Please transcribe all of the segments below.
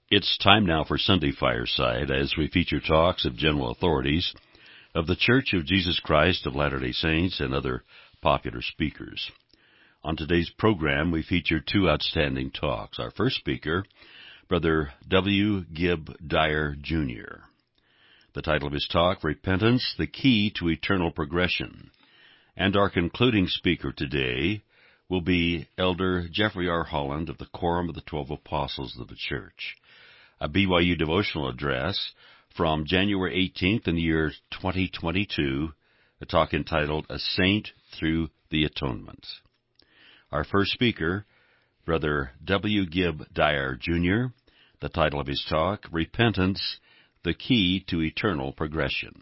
It's time now for Sunday Fireside as we feature talks of general authorities of the Church of Jesus Christ of Latter-day Saints and other popular speakers. On today's program, we feature two outstanding talks. Our first speaker, Brother W. Gibb Dyer, Jr. The title of his talk, Repentance, the Key to Eternal Progression. And our concluding speaker today will be Elder Jeffrey R. Holland of the Quorum of the 12 Apostles of the Church. A BYU devotional address from January 18th in the year 2022, a talk entitled A Saint Through the Atonement. Our first speaker, Brother W. Gibb Dyer, Jr., the title of his talk, Repentance, the Key to Eternal Progression.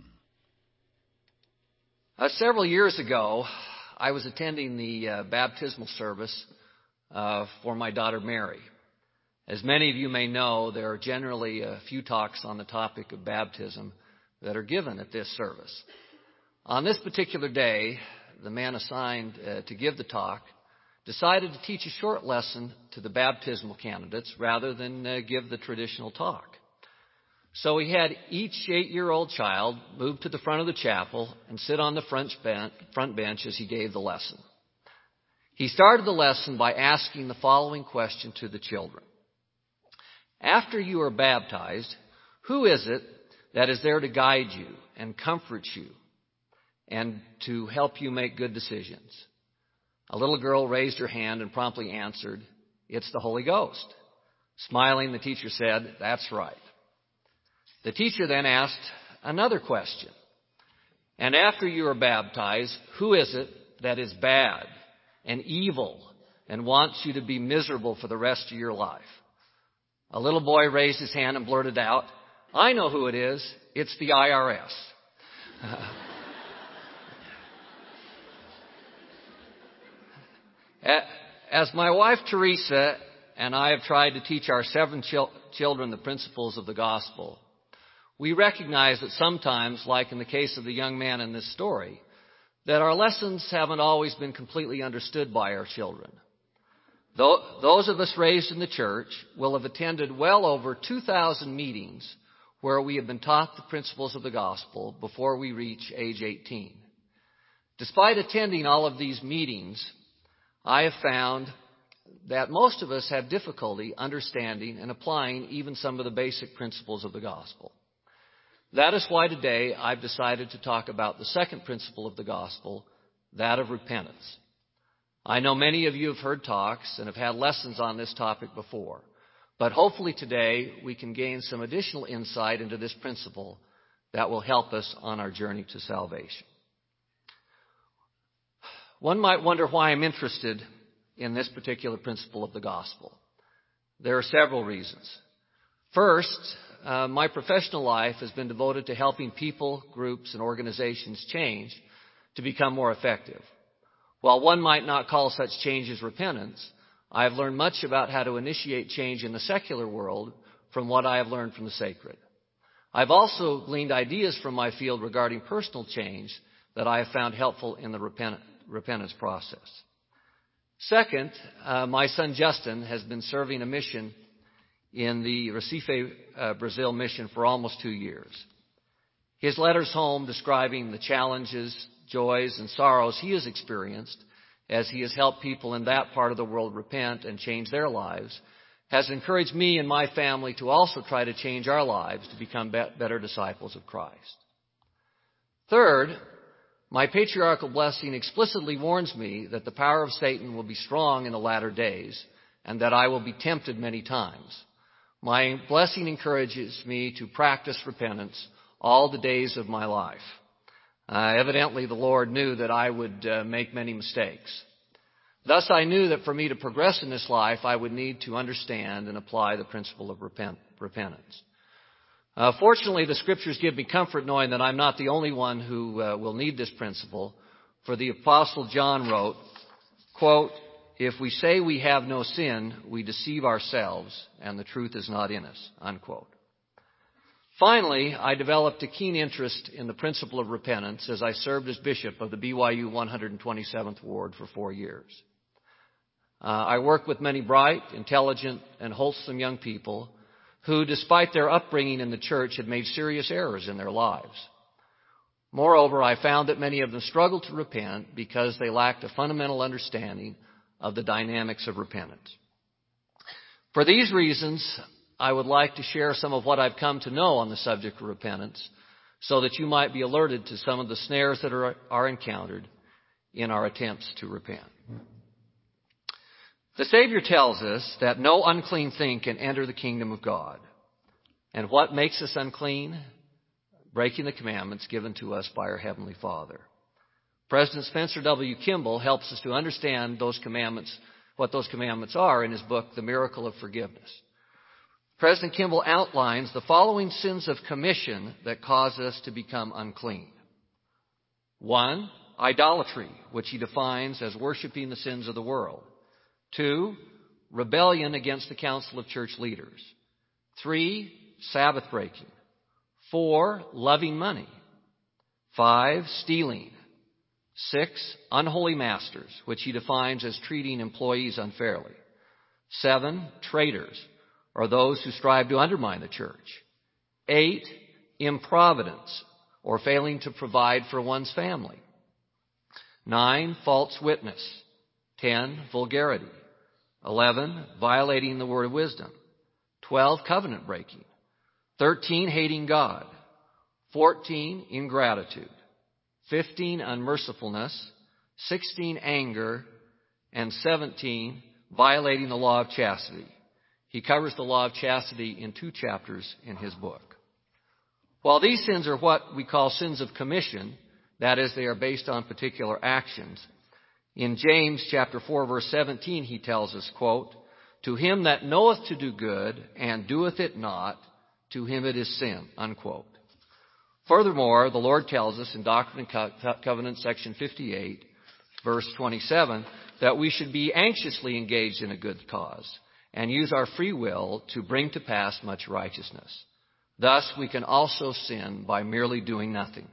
Several years ago, I was attending the baptismal service for my daughter Mary. As many of you may know, there are generally a few talks on the topic of baptism that are given at this service. On this particular day, the man assigned to give the talk decided to teach a short lesson to the baptismal candidates rather than give the traditional talk. So he had each 8-year-old child move to the front of the chapel and sit on the front bench as he gave the lesson. He started the lesson by asking the following question to the children. After you are baptized, who is it that is there to guide you and comfort you and to help you make good decisions? A little girl raised her hand and promptly answered, "It's the Holy Ghost." Smiling, the teacher said, "That's right." The teacher then asked another question. And after you are baptized, who is it that is bad and evil and wants you to be miserable for the rest of your life? A little boy raised his hand and blurted out, "I know who it is. It's the IRS." As my wife Teresa and I have tried to teach our 7 children the principles of the gospel, we recognize that sometimes, like in the case of the young man in this story, that our lessons haven't always been completely understood by our children. Those of us raised in the church will have attended well over 2,000 meetings where we have been taught the principles of the gospel before we reach age 18. Despite attending all of these meetings, I have found that most of us have difficulty understanding and applying even some of the basic principles of the gospel. That is why today I've decided to talk about the second principle of the gospel, that of repentance. I know many of you have heard talks and have had lessons on this topic before, but hopefully today we can gain some additional insight into this principle that will help us on our journey to salvation. One might wonder why I'm interested in this particular principle of the gospel. There are several reasons. First, my professional life has been devoted to helping people, groups, and organizations change to become more effective. While one might not call such changes repentance, I have learned much about how to initiate change in the secular world from what I have learned from the sacred. I've also gleaned ideas from my field regarding personal change that I have found helpful in the repentance process. Second, my son Justin has been serving a mission in the Recife, Brazil mission for almost 2 years. His letters home describing the challenges, joys, and sorrows he has experienced as he has helped people in that part of the world repent and change their lives has encouraged me and my family to also try to change our lives to become better disciples of Christ. Third, my patriarchal blessing explicitly warns me that the power of Satan will be strong in the latter days and that I will be tempted many times. My blessing encourages me to practice repentance all the days of my life. Evidently, the Lord knew that I would make many mistakes. Thus, I knew that for me to progress in this life, I would need to understand and apply the principle of repentance. Fortunately, the Scriptures give me comfort knowing that I'm not the only one who will need this principle. For the Apostle John wrote, quote, "If we say we have no sin, we deceive ourselves, and the truth is not in us," unquote. Finally, I developed a keen interest in the principle of repentance as I served as bishop of the BYU 127th Ward for 4 years. I worked with many bright, intelligent, and wholesome young people who, despite their upbringing in the church, had made serious errors in their lives. Moreover, I found that many of them struggled to repent because they lacked a fundamental understanding of the dynamics of repentance. For these reasons, I would like to share some of what I've come to know on the subject of repentance so that you might be alerted to some of the snares that are encountered in our attempts to repent. The Savior tells us that no unclean thing can enter the kingdom of God. And what makes us unclean? Breaking the commandments given to us by our Heavenly Father. President Spencer W. Kimball helps us to understand those commandments, what those commandments are, in his book, The Miracle of Forgiveness. President Kimball outlines the following sins of commission that cause us to become unclean. 1, idolatry, which he defines as worshiping the sins of the world. 2, rebellion against the council of church leaders. 3, Sabbath breaking. 4, loving money. 5, stealing. 6, unholy masters, which he defines as treating employees unfairly. 7, traitors, or those who strive to undermine the church. 8, improvidence, or failing to provide for one's family. 9, false witness. 10, vulgarity. 11, violating the word of wisdom. 12, covenant breaking. 13, hating God. 14, ingratitude. 15, unmercifulness. 16, anger. And 17, violating the law of chastity. He covers the law of chastity in 2 chapters in his book. While these sins are what we call sins of commission, that is, they are based on particular actions, in James chapter 4, verse 17, he tells us, quote, "To him that knoweth to do good and doeth it not, to him it is sin," unquote. Furthermore, the Lord tells us in Doctrine and Covenants, section 58, verse 27, that we should be anxiously engaged in a good cause and use our free will to bring to pass much righteousness. Thus, we can also sin by merely doing nothing.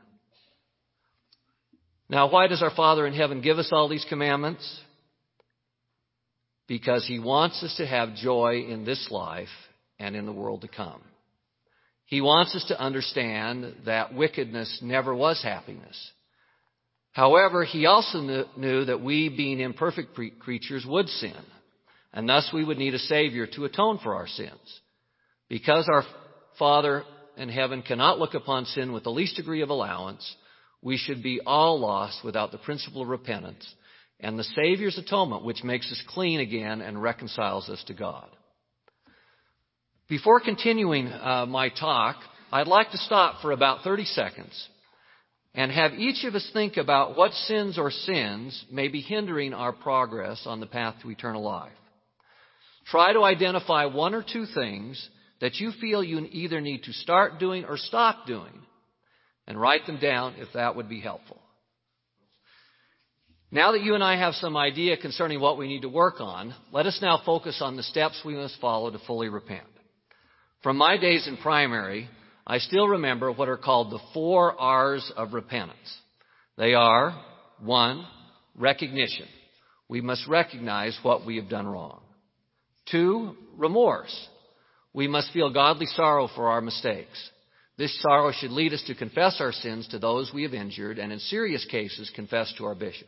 Now, why does our Father in heaven give us all these commandments? Because he wants us to have joy in this life and in the world to come. He wants us to understand that wickedness never was happiness. However, he also knew that we, being imperfect creatures, would sin, and thus we would need a Savior to atone for our sins. Because our Father in heaven cannot look upon sin with the least degree of allowance, we should be all lost without the principle of repentance and the Savior's atonement, which makes us clean again and reconciles us to God. Before continuing my talk, I'd like to stop for about 30 seconds and have each of us think about what sins or sins may be hindering our progress on the path to eternal life. Try to identify 1 or 2 things that you feel you either need to start doing or stop doing, and write them down if that would be helpful. Now that you and I have some idea concerning what we need to work on, let us now focus on the steps we must follow to fully repent. From my days in primary, I still remember what are called the 4 R's of repentance. They are, 1, recognition. We must recognize what we have done wrong. 2, remorse. We must feel godly sorrow for our mistakes. This sorrow should lead us to confess our sins to those we have injured, and in serious cases, confess to our bishop.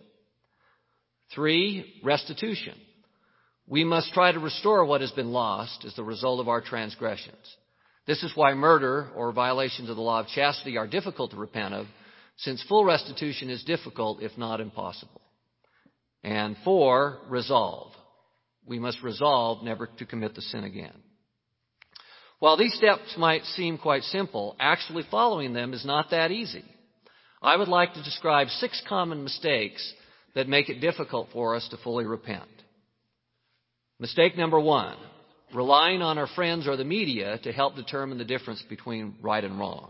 3, restitution. We must try to restore what has been lost as the result of our transgressions. This is why murder or violations of the law of chastity are difficult to repent of, since full restitution is difficult, if not impossible. And 4, resolve. We must resolve never to commit the sin again. While these steps might seem quite simple, actually following them is not that easy. I would like to describe 6 common mistakes that make it difficult for us to fully repent. Mistake number 1, relying on our friends or the media to help determine the difference between right and wrong.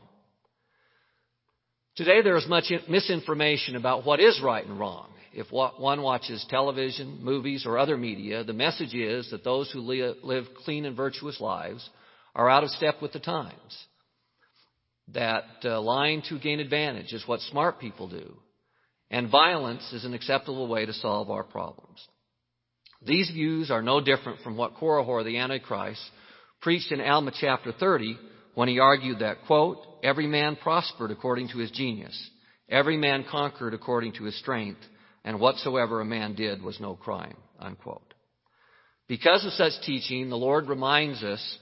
Today there is much misinformation about what is right and wrong. If one watches television, movies, or other media, the message is that those who live clean and virtuous lives are out of step with the times. That lying to gain advantage is what smart people do. And violence is an acceptable way to solve our problems. These views are no different from what Korihor the Antichrist preached in Alma chapter 30 when he argued that, quote, every man prospered according to his genius, every man conquered according to his strength, and whatsoever a man did was no crime, unquote. Because of such teaching, the Lord reminds us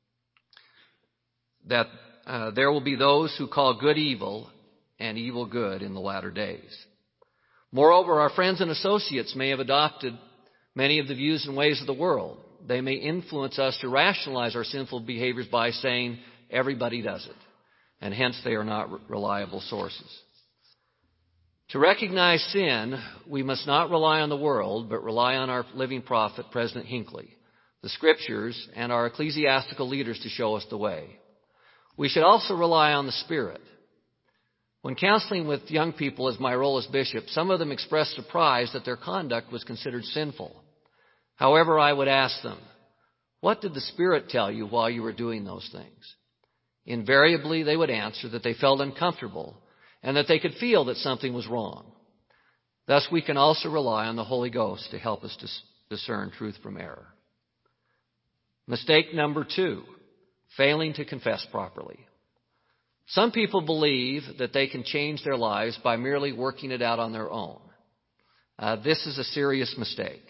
that there will be those who call good evil and evil good in the latter days. Moreover, our friends and associates may have adopted many of the views and ways of the world. They may influence us to rationalize our sinful behaviors by saying everybody does it, and hence they are not reliable sources. To recognize sin, we must not rely on the world, but rely on our living prophet, President Hinckley, the Scriptures, and our ecclesiastical leaders to show us the way. We should also rely on the Spirit. When counseling with young people as my role as bishop, some of them expressed surprise that their conduct was considered sinful. However, I would ask them, what did the Spirit tell you while you were doing those things? Invariably, they would answer that they felt uncomfortable and that they could feel that something was wrong. Thus, we can also rely on the Holy Ghost to help us discern truth from error. Mistake number 2, failing to confess properly. Some people believe that they can change their lives by merely working it out on their own. This is a serious mistake.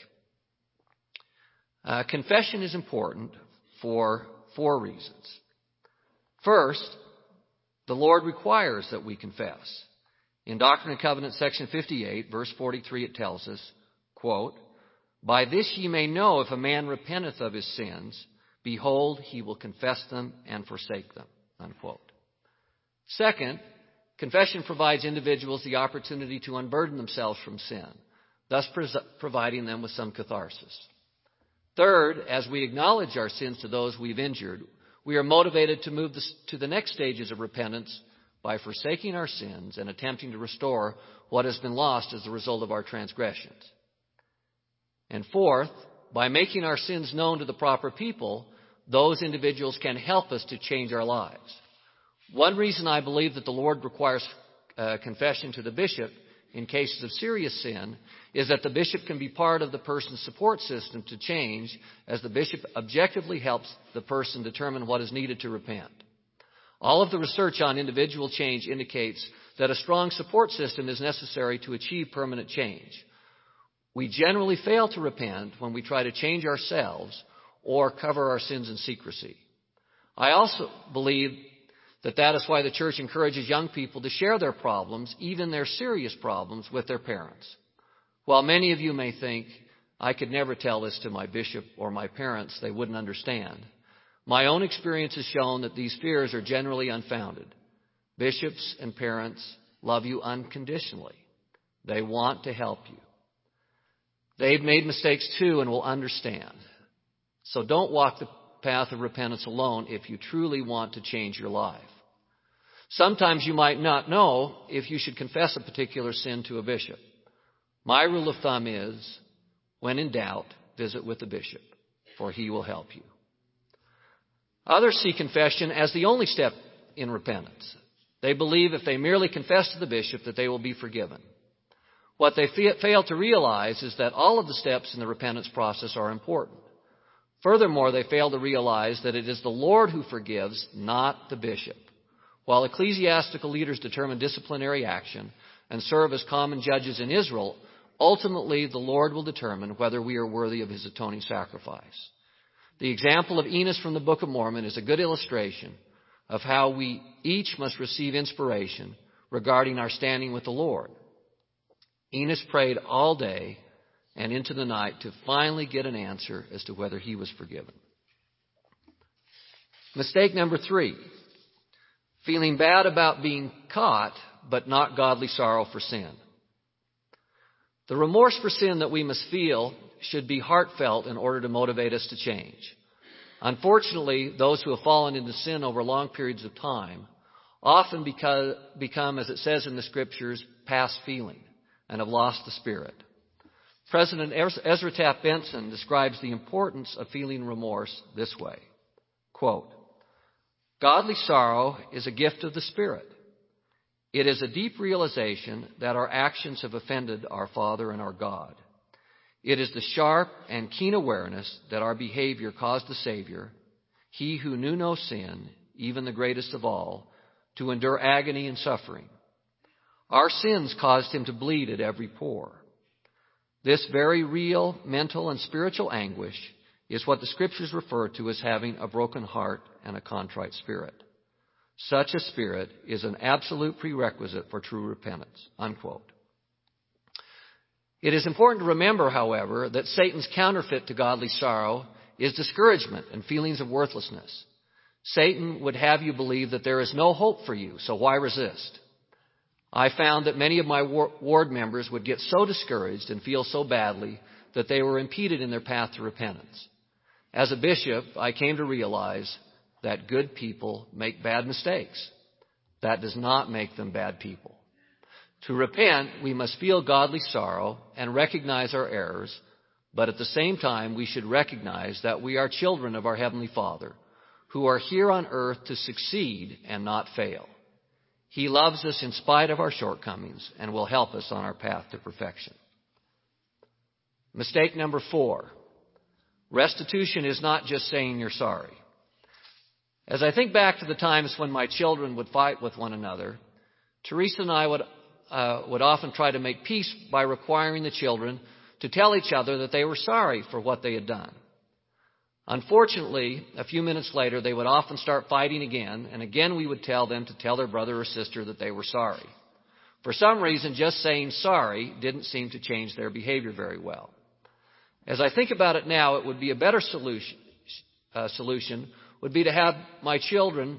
Confession is important for 4 reasons. First, the Lord requires that we confess. In Doctrine and Covenants, section 58, verse 43, it tells us, quote, by this ye may know if a man repenteth of his sins, behold, he will confess them and forsake them, unquote. Second, confession provides individuals the opportunity to unburden themselves from sin, thus providing them with some catharsis. Third, as we acknowledge our sins to those we've injured, we are motivated to move to the next stages of repentance by forsaking our sins and attempting to restore what has been lost as a result of our transgressions. And fourth, by making our sins known to the proper people, those individuals can help us to change our lives. One reason I believe that the Lord requires confession to the bishop in cases of serious sin is that the bishop can be part of the person's support system to change, as the bishop objectively helps the person determine what is needed to repent. All of the research on individual change indicates that a strong support system is necessary to achieve permanent change. We generally fail to repent when we try to change ourselves or cover our sins in secrecy. I also believe that is why the church encourages young people to share their problems, even their serious problems, with their parents. While many of you may think, I could never tell this to my bishop or my parents, they wouldn't understand, my own experience has shown that these fears are generally unfounded. Bishops and parents love you unconditionally. They want to help you. They've made mistakes too and will understand. So don't walk the path of repentance alone if you truly want to change your life. Sometimes you might not know if you should confess a particular sin to a bishop. My rule of thumb is, when in doubt, visit with the bishop, for he will help you. Others see confession as the only step in repentance. They believe if they merely confess to the bishop that they will be forgiven. What they fail to realize is that all of the steps in the repentance process are important. Furthermore, they fail to realize that it is the Lord who forgives, not the bishop. While ecclesiastical leaders determine disciplinary action and serve as common judges in Israel, ultimately the Lord will determine whether we are worthy of his atoning sacrifice. The example of Enos from the Book of Mormon is a good illustration of how we each must receive inspiration regarding our standing with the Lord. Enos prayed all day and into the night to finally get an answer as to whether he was forgiven. Mistake number 3, feeling bad about being caught, but not godly sorrow for sin. The remorse for sin that we must feel should be heartfelt in order to motivate us to change. Unfortunately, those who have fallen into sin over long periods of time often become, as it says in the Scriptures, past feeling and have lost the Spirit. President Ezra Taft Benson describes the importance of feeling remorse this way, quote, godly sorrow is a gift of the Spirit. It is a deep realization that our actions have offended our Father and our God. It is the sharp and keen awareness that our behavior caused the Savior, he who knew no sin, even the greatest of all, to endure agony and suffering. Our sins caused him to bleed at every pore. This very real mental and spiritual anguish is what the Scriptures refer to as having a broken heart and a contrite spirit. Such a spirit is an absolute prerequisite for true repentance." Unquote. It is important to remember, however, that Satan's counterfeit to godly sorrow is discouragement and feelings of worthlessness. Satan would have you believe that there is no hope for you, so why resist? I found that many of my ward members would get so discouraged and feel so badly that they were impeded in their path to repentance. As a bishop, I came to realize that good people make bad mistakes. That does not make them bad people. To repent, we must feel godly sorrow and recognize our errors, but at the same time, we should recognize that we are children of our Heavenly Father, who are here on earth to succeed and not fail. He loves us in spite of our shortcomings and will help us on our path to perfection. Mistake number 4. Restitution is not just saying you're sorry. As I think back to the times when my children would fight with one another, Teresa and I would often try to make peace by requiring the children to tell each other that they were sorry for what they had done. Unfortunately, a few minutes later, they would often start fighting again, and again we would tell them to tell their brother or sister that they were sorry. For some reason, just saying sorry didn't seem to change their behavior very well. As I think about it now, it would be a better solution would be to have my children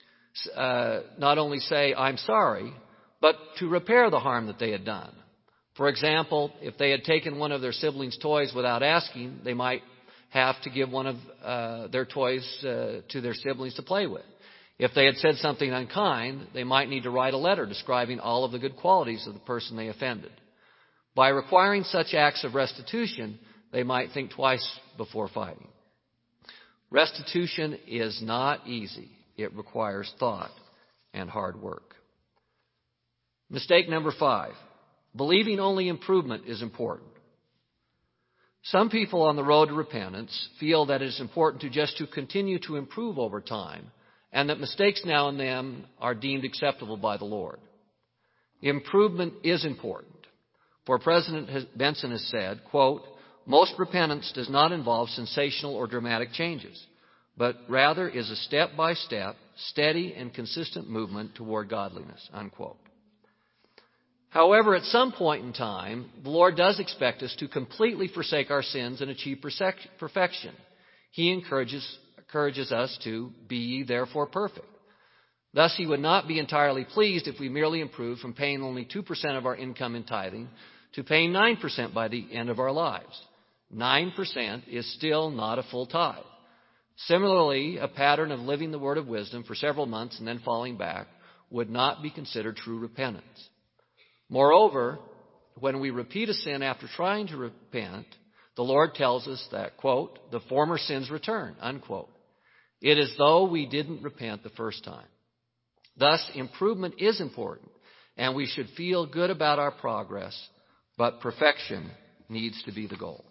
not only say, "I'm sorry," but to repair the harm that they had done. For example, if they had taken one of their siblings' toys without asking, they might have to give one of their toys to their siblings to play with. If they had said something unkind, they might need to write a letter describing all of the good qualities of the person they offended. By requiring such acts of restitution, they might think twice before fighting. Restitution is not easy. It requires thought and hard work. Mistake number 5. Believing only improvement is important. Some people on the road to repentance feel that it is important to continue to improve over time, and that mistakes now and then are deemed acceptable by the Lord. Improvement is important. For President Benson has said, quote, "Most repentance does not involve sensational or dramatic changes, but rather is a step-by-step, steady and consistent movement toward godliness," unquote. However, at some point in time, the Lord does expect us to completely forsake our sins and achieve perfection. He encourages us to be ye therefore perfect. Thus, He would not be entirely pleased if we merely improved from paying only 2% of our income in tithing to paying 9% by the end of our lives. 9% is still not a full tithe. Similarly, a pattern of living the word of wisdom for several months and then falling back would not be considered true repentance. Moreover, when we repeat a sin after trying to repent, the Lord tells us that, quote, "the former sins return," unquote. It is though we didn't repent the first time. Thus, improvement is important, and we should feel good about our progress, but perfection needs to be the goal.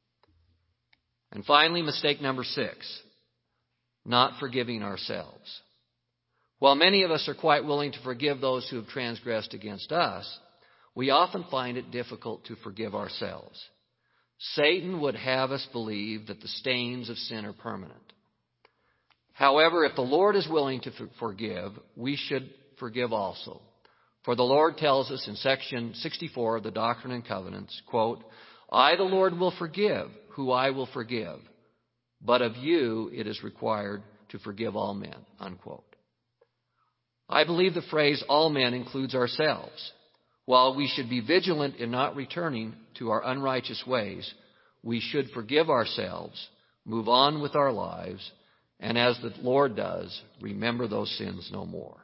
And finally, mistake number 6, not forgiving ourselves. While many of us are quite willing to forgive those who have transgressed against us, we often find it difficult to forgive ourselves. Satan would have us believe that the stains of sin are permanent. However, if the Lord is willing to forgive, we should forgive also. For the Lord tells us in section 64 of the Doctrine and Covenants, quote, "I, the Lord, will forgive who I will forgive, but of you it is required to forgive all men," unquote. I believe the phrase all men includes ourselves. While we should be vigilant in not returning to our unrighteous ways, we should forgive ourselves, move on with our lives, and as the Lord does, remember those sins no more.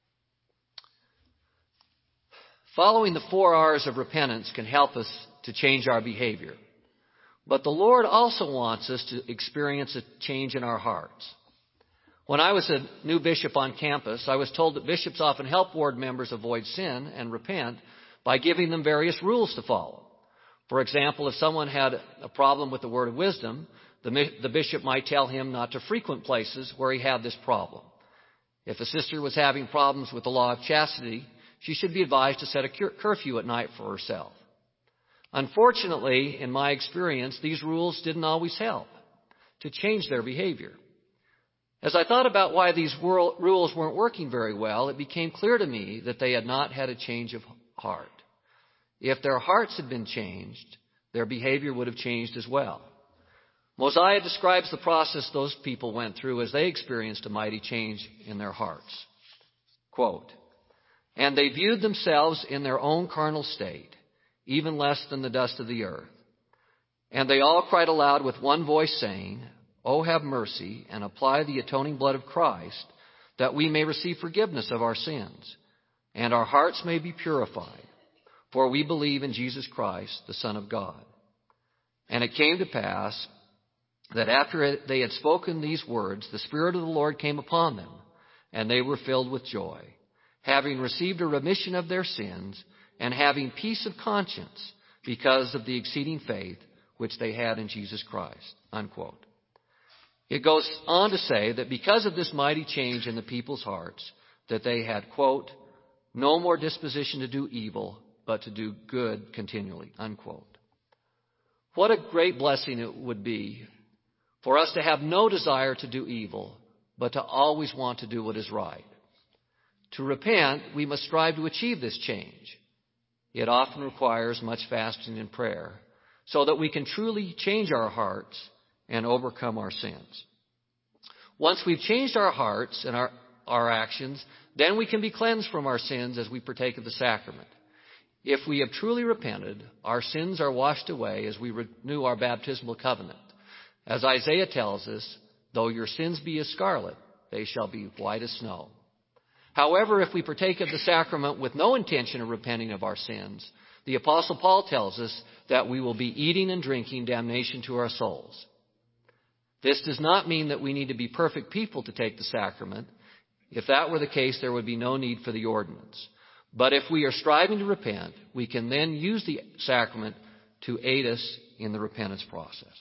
Following the 4 R's of repentance can help us to change our behavior. But the Lord also wants us to experience a change in our hearts. When I was a new bishop on campus, I was told that bishops often help ward members avoid sin and repent by giving them various rules to follow. For example, if someone had a problem with the word of wisdom, The bishop might tell him not to frequent places where he had this problem. If a sister was having problems with the law of chastity, she should be advised to set a curfew at night for herself. Unfortunately, in my experience, these rules didn't always help to change their behavior. As I thought about why these rules weren't working very well, it became clear to me that they had not had a change of heart. If their hearts had been changed, their behavior would have changed as well. Mosiah describes the process those people went through as they experienced a mighty change in their hearts. Quote, "And they viewed themselves in their own carnal state, even less than the dust of the earth. And they all cried aloud with one voice, saying, O have mercy, and apply the atoning blood of Christ, that we may receive forgiveness of our sins, and our hearts may be purified. For we believe in Jesus Christ, the Son of God. And it came to pass that after they had spoken these words, the Spirit of the Lord came upon them, and they were filled with joy, having received a remission of their sins, and having peace of conscience because of the exceeding faith which they had in Jesus Christ." Unquote. It goes on to say that because of this mighty change in the people's hearts, that they had, quote, "no more disposition to do evil, but to do good continually." Unquote. What a great blessing it would be for us to have no desire to do evil, but to always want to do what is right. To repent, we must strive to achieve this change. It often requires much fasting and prayer so that we can truly change our hearts and overcome our sins. Once we've changed our hearts and our actions, then we can be cleansed from our sins as we partake of the sacrament. If we have truly repented, our sins are washed away as we renew our baptismal covenant. As Isaiah tells us, though your sins be as scarlet, they shall be white as snow. However, if we partake of the sacrament with no intention of repenting of our sins, the Apostle Paul tells us that we will be eating and drinking damnation to our souls. This does not mean that we need to be perfect people to take the sacrament. If that were the case, there would be no need for the ordinance. But if we are striving to repent, we can then use the sacrament to aid us in the repentance process.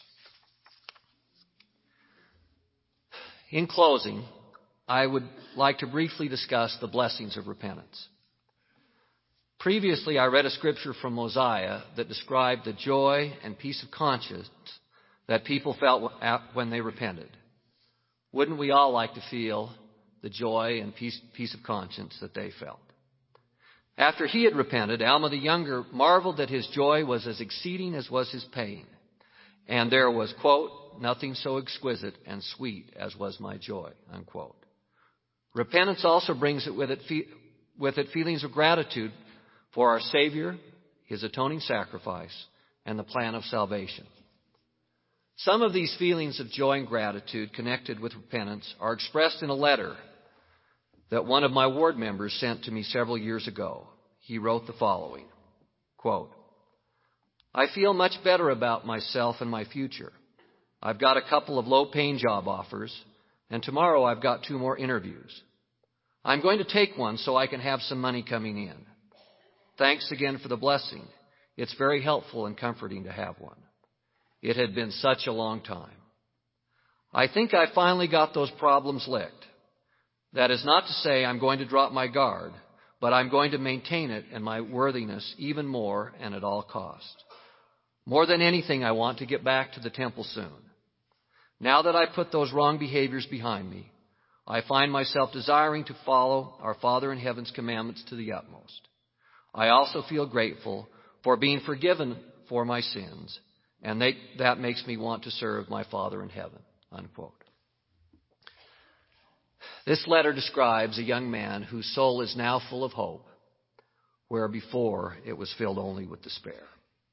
In closing, I would like to briefly discuss the blessings of repentance. Previously, I read a scripture from Mosiah that described the joy and peace of conscience that people felt when they repented. Wouldn't we all like to feel the joy and peace of conscience that they felt? After he had repented, Alma the Younger marveled that his joy was as exceeding as was his pain. And there was, quote, "nothing so exquisite and sweet as was my joy," unquote. Repentance also brings with it feelings of gratitude for our Savior, His atoning sacrifice, and the plan of salvation. Some of these feelings of joy and gratitude connected with repentance are expressed in a letter that one of my ward members sent to me several years ago. He wrote the following, quote, "I feel much better about myself and my future. I've got a couple of low-paying job offers, and tomorrow I've got 2 more interviews. I'm going to take one so I can have some money coming in. Thanks again for the blessing. It's very helpful and comforting to have one. It had been such a long time. I think I finally got those problems licked. That is not to say I'm going to drop my guard, but I'm going to maintain it and my worthiness even more and at all cost. More than anything, I want to get back to the temple soon. Now that I put those wrong behaviors behind me, I find myself desiring to follow our Father in Heaven's commandments to the utmost. I also feel grateful for being forgiven for my sins, and that makes me want to serve my Father in Heaven," unquote. This letter describes a young man whose soul is now full of hope, where before it was filled only with despair.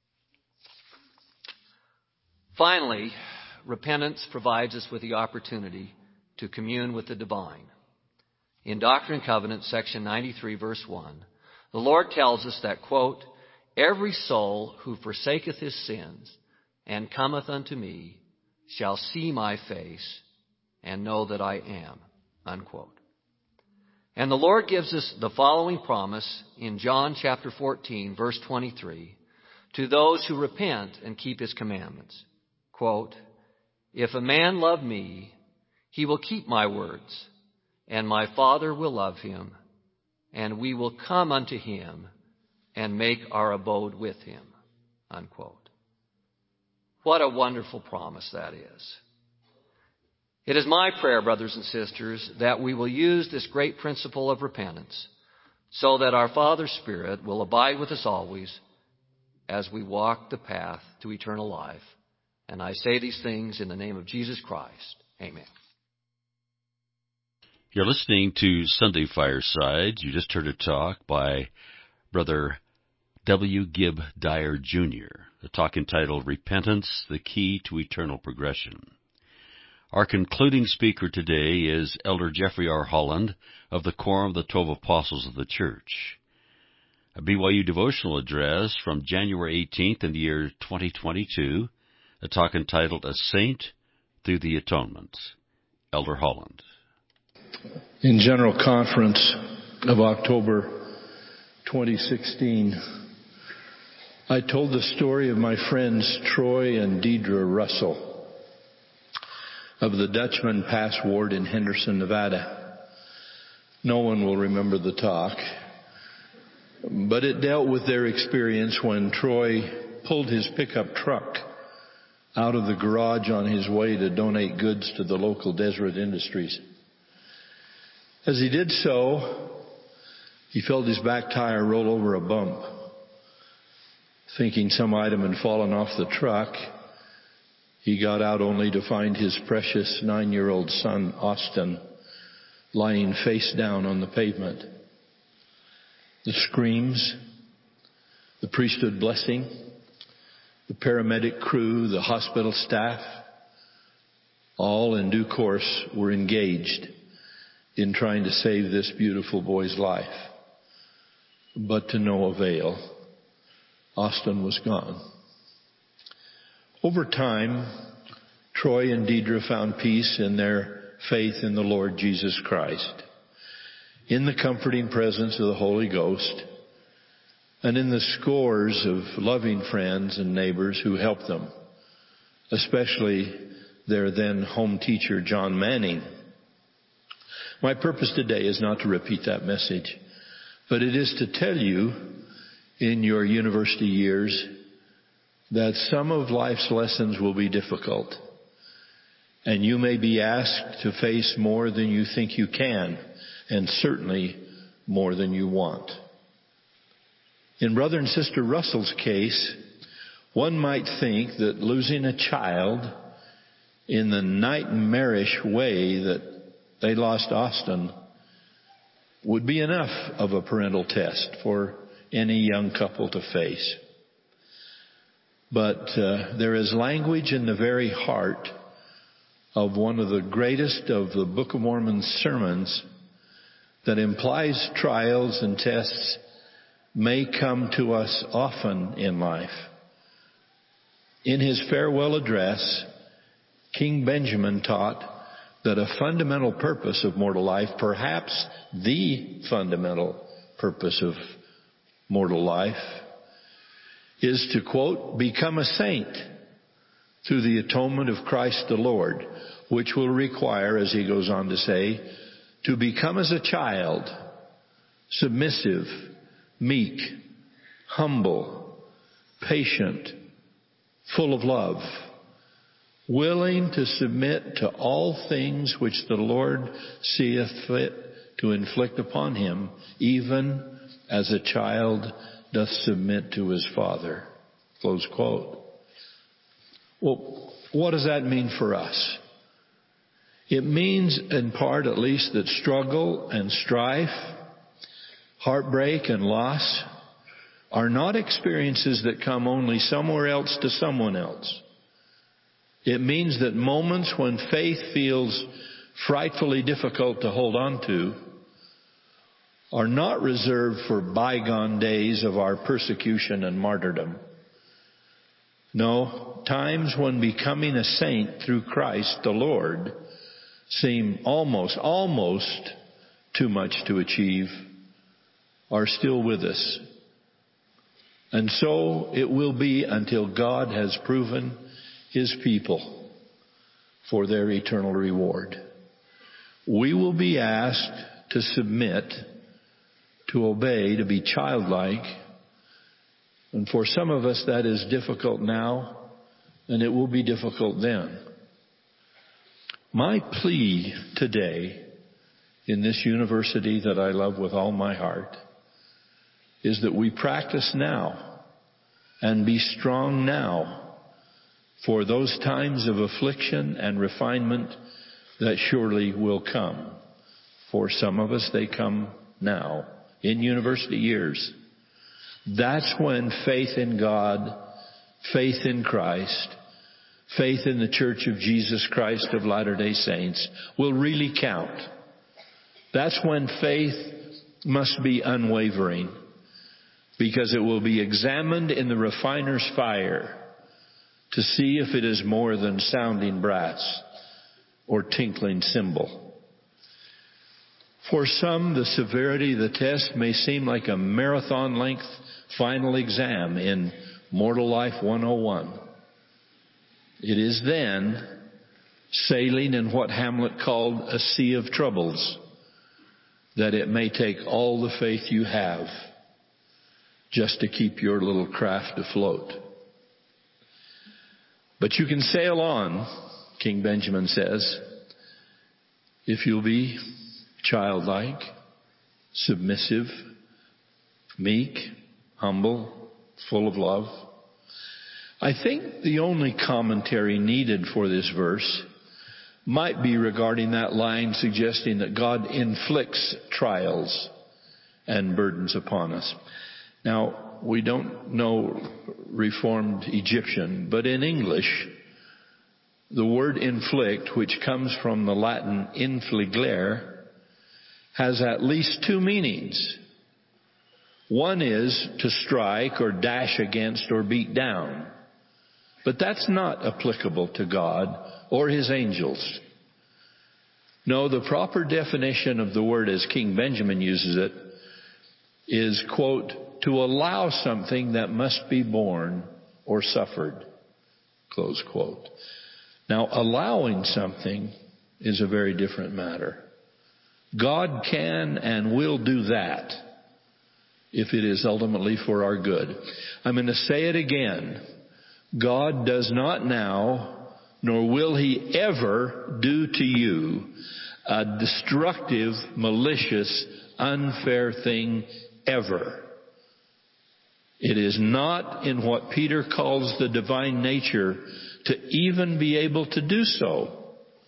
Finally, repentance provides us with the opportunity to commune with the divine. In Doctrine and Covenants, section 93, verse 1, the Lord tells us that, quote, "Every soul who forsaketh his sins and cometh unto me shall see my face and know that I am," unquote. And the Lord gives us the following promise in John chapter 14, verse 23, to those who repent and keep his commandments. Quote, If a man love me, he will keep my words, and my Father will love him, and we will come unto him and make our abode with him." Unquote. What a wonderful promise that is. It is my prayer, brothers and sisters, that we will use this great principle of repentance so that our Father's Spirit will abide with us always as we walk the path to eternal life. And I say these things in the name of Jesus Christ. Amen. You're listening to Sunday Fireside. You just heard a talk by Brother W. Gibb Dyer, Jr., a talk entitled Repentance, the Key to Eternal Progression. Our concluding speaker today is Elder Jeffrey R. Holland of the Quorum of the 12 Apostles of the Church. A BYU devotional address from January 18th in the year 2022, a talk entitled A Saint Through the Atonement. Elder Holland. In General Conference of October 2016, I told the story of my friends Troy and Deidre Russell of the Dutchman Pass Ward in Henderson, Nevada. No one will remember the talk, but it dealt with their experience when Troy pulled his pickup truck out of the garage on his way to donate goods to the local Deseret Industries. As he did so, he felt his back tire roll over a bump. Thinking some item had fallen off the truck, he got out only to find his precious 9-year-old son, Austin, lying face down on the pavement. The screams, the priesthood blessing, the paramedic crew, the hospital staff, all in due course were engaged in trying to save this beautiful boy's life. But to no avail. Austin was gone. Over time, Troy and Deidre found peace in their faith in the Lord Jesus Christ, in the comforting presence of the Holy Ghost, and in the scores of loving friends and neighbors who helped them, especially their then home teacher, John Manning. My purpose today is not to repeat that message, but it is to tell you in your university years that some of life's lessons will be difficult, and you may be asked to face more than you think you can, and certainly more than you want. In Brother and Sister Russell's case, one might think that losing a child in the nightmarish way that they lost Austin would be enough of a parental test for any young couple to face. But there is language in the very heart of one of the greatest of the Book of Mormon's sermons that implies trials and tests may come to us often in life. In his farewell address, King Benjamin taught that a fundamental purpose of mortal life, perhaps the fundamental purpose of mortal life, is to, quote, become a saint through the atonement of Christ the Lord, which will require, as he goes on to say, to become as a child, submissive, meek, humble, patient, full of love, willing to submit to all things which the Lord seeth fit to inflict upon him, even as a child doth submit to his father. Close quote. Well, what does that mean for us? It means, in part at least, that struggle and strife, heartbreak and loss are not experiences that come only somewhere else to someone else. It means that moments when faith feels frightfully difficult to hold on to are not reserved for bygone days of our persecution and martyrdom. No, times when becoming a saint through Christ the Lord seem almost too much to achieve are still with us. And so it will be until God has proven his people for their eternal reward. We will be asked to submit, to obey, to be childlike. And for some of us that is difficult now, and it will be difficult then. My plea today in this university that I love with all my heart is that we practice now and be strong now for those times of affliction and refinement that surely will come. For some of us, they come now in university years. That's when faith in God, faith in Christ, faith in the Church of Jesus Christ of Latter-day Saints will really count. That's when faith must be unwavering, because it will be examined in the refiner's fire to see if it is more than sounding brass or tinkling cymbal. For some, the severity of the test may seem like a marathon-length final exam in Mortal Life 101. It is then sailing in what Hamlet called a sea of troubles, that it may take all the faith you have just to keep your little craft afloat. But you can sail on, King Benjamin says, if you'll be childlike, submissive, meek, humble, full of love. I think the only commentary needed for this verse might be regarding that line suggesting that God inflicts trials and burdens upon us. Now, we don't know Reformed Egyptian, but in English, the word inflict, which comes from the Latin infligere, has at least two meanings. One is to strike or dash against or beat down. But that's not applicable to God or His angels. No, the proper definition of the word as King Benjamin uses it is, quote, to allow something that must be borne or suffered, close quote. Now, allowing something is a very different matter. God can and will do that if it is ultimately for our good. I'm going to say it again. God does not now, nor will He ever do to you a destructive, malicious, unfair thing ever. It is not in what Peter calls the divine nature to even be able to do so.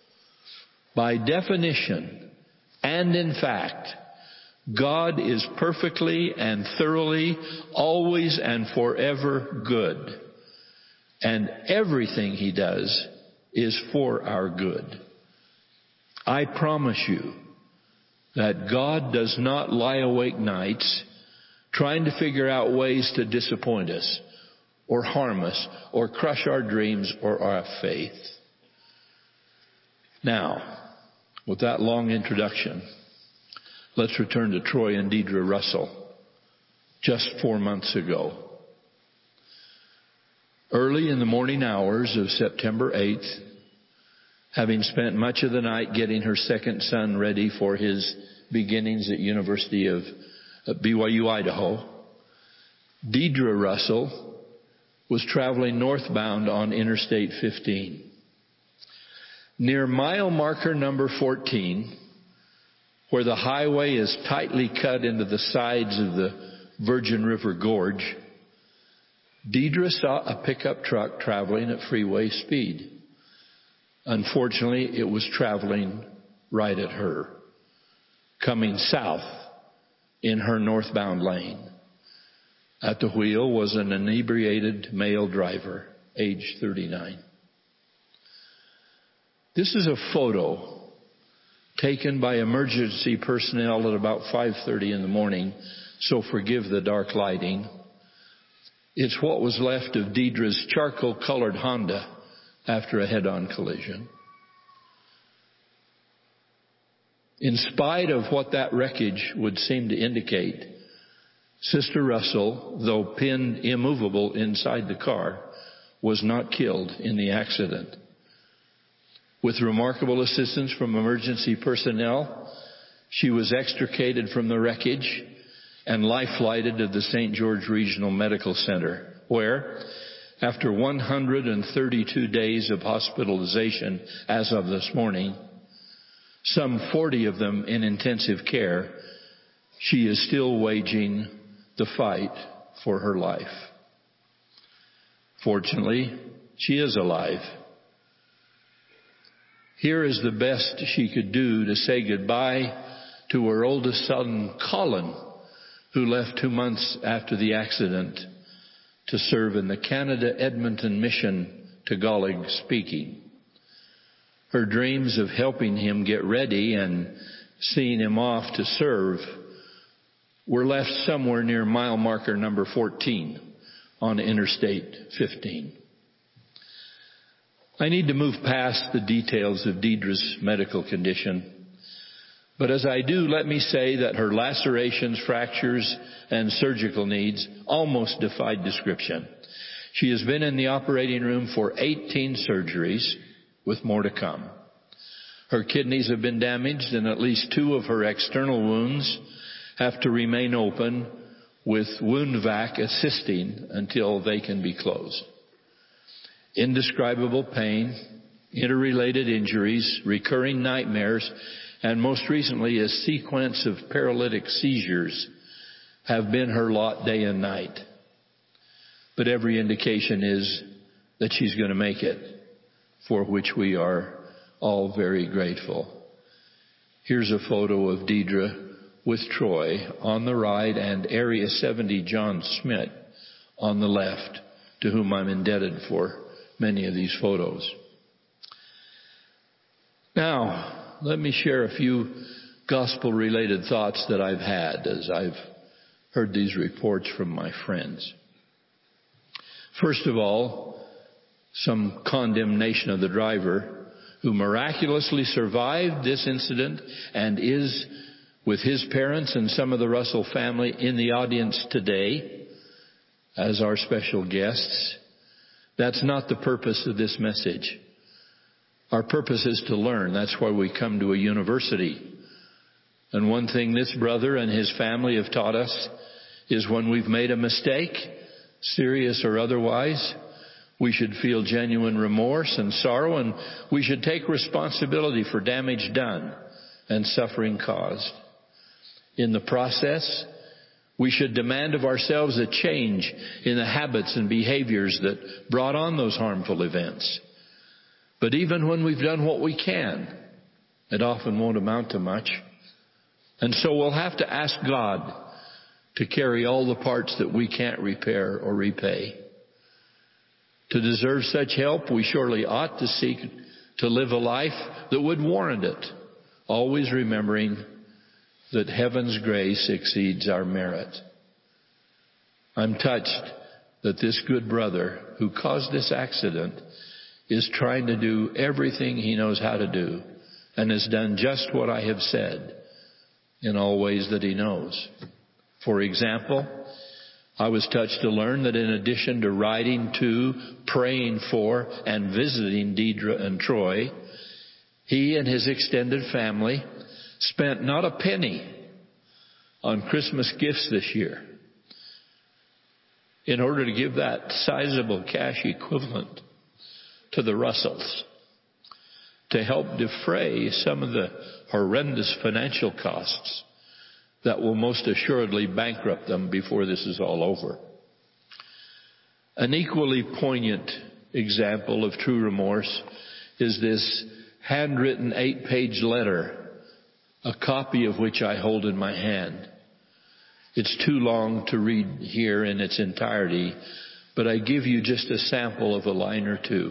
By definition, and in fact, God is perfectly and thoroughly, always and forever good. And everything He does is for our good. I promise you that God does not lie awake nights trying to figure out ways to disappoint us or harm us or crush our dreams or our faith. Now, with that long introduction, let's return to Troy and Deidre Russell just 4 months ago. Early in the morning hours of September 8th, having spent much of the night getting her second son ready for his beginnings at University of BYU, Idaho, Deidre Russell was traveling northbound on Interstate 15. Near mile marker number 14, where the highway is tightly cut into the sides of the Virgin River Gorge, Deidre saw a pickup truck traveling at freeway speed. Unfortunately, it was traveling right at her, coming south in her northbound lane. At the wheel was an inebriated male driver, age 39. This is a photo taken by emergency personnel at about 5:30 in the morning, so forgive the dark lighting. It's what was left of Deidre's charcoal-colored Honda after a head-on collision. In spite of what that wreckage would seem to indicate, Sister Russell, though pinned immovable inside the car, was not killed in the accident. With remarkable assistance from emergency personnel, she was extricated from the wreckage and life-flighted to the St. George Regional Medical Center, where, after 132 days of hospitalization as of this morning, some 40 of them in intensive care, she is still waging the fight for her life. Fortunately, she is alive. Here is the best she could do to say goodbye to her oldest son, Colin, who left 2 months after the accident to serve in the Canada Edmonton Mission Tagalog speaking. Her dreams of helping him get ready and seeing him off to serve were left somewhere near mile marker number 14 on Interstate 15. I need to move past the details of Deidre's medical condition, but as I do, let me say that her lacerations, fractures, and surgical needs almost defied description. She has been in the operating room for 18 surgeries, with more to come. Her kidneys have been damaged, and at least 2 of her external wounds have to remain open, with wound vac assisting until they can be closed. Indescribable pain, interrelated injuries, recurring nightmares, and most recently a sequence of paralytic seizures have been her lot day and night. But every indication is that she's going to make it, for which we are all very grateful. Here's a photo of Deidre with Troy on the right and Area 70 John Schmidt on the left, to whom I'm indebted for many of these photos. Now, let me share a few gospel-related thoughts that I've had as I've heard these reports from my friends. First of all, some condemnation of the driver who miraculously survived this incident and is with his parents and some of the Russell family in the audience today as our special guests. That's not the purpose of this message. Our purpose is to learn. That's why we come to a university. And one thing this brother and his family have taught us is when we've made a mistake, serious or otherwise, we should feel genuine remorse and sorrow, and we should take responsibility for damage done and suffering caused. In the process, we should demand of ourselves a change in the habits and behaviors that brought on those harmful events. But even when we've done what we can, it often won't amount to much. And so we'll have to ask God to carry all the parts that we can't repair or repay. To deserve such help, we surely ought to seek to live a life that would warrant it, always remembering that heaven's grace exceeds our merit. I'm touched that this good brother who caused this accident is trying to do everything he knows how to do and has done just what I have said in all ways that he knows. For example, I was touched to learn that in addition to writing to, praying for, and visiting Deidre and Troy, he and his extended family spent not a penny on Christmas gifts this year in order to give that sizable cash equivalent to the Russells to help defray some of the horrendous financial costs that will most assuredly bankrupt them before this is all over. An equally poignant example of true remorse is this handwritten 8-page letter, a copy of which I hold in my hand. It's too long to read here in its entirety, but I give you just a sample of a line or two.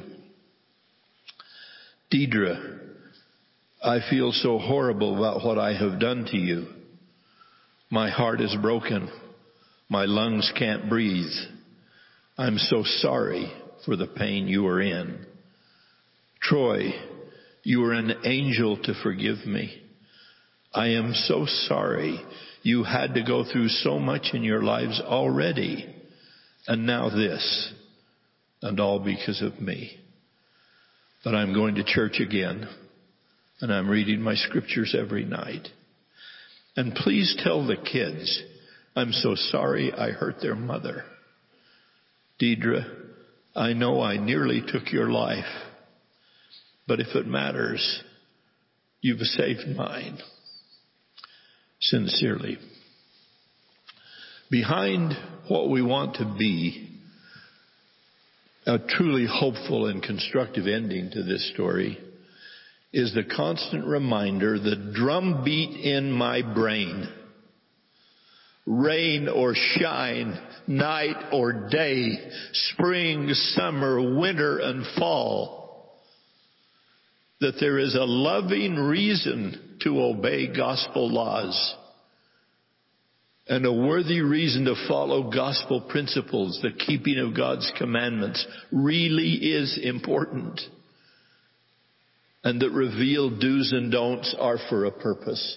Deidre, I feel so horrible about what I have done to you. My heart is broken. My lungs can't breathe. I'm so sorry for the pain you are in. Troy, you are an angel to forgive me. I am so sorry you had to go through so much in your lives already, and now this, and all because of me. But I'm going to church again, and I'm reading my scriptures every night. And please tell the kids, I'm so sorry I hurt their mother. Deidre, I know I nearly took your life, but if it matters, you've saved mine. Sincerely. Behind what we want to be a truly hopeful and constructive ending to this story is the constant reminder, the drumbeat in my brain. Rain or shine, night or day, spring, summer, winter, and fall, that there is a loving reason to obey gospel laws and a worthy reason to follow gospel principles. The keeping of God's commandments really is important, and that revealed do's and don'ts are for a purpose.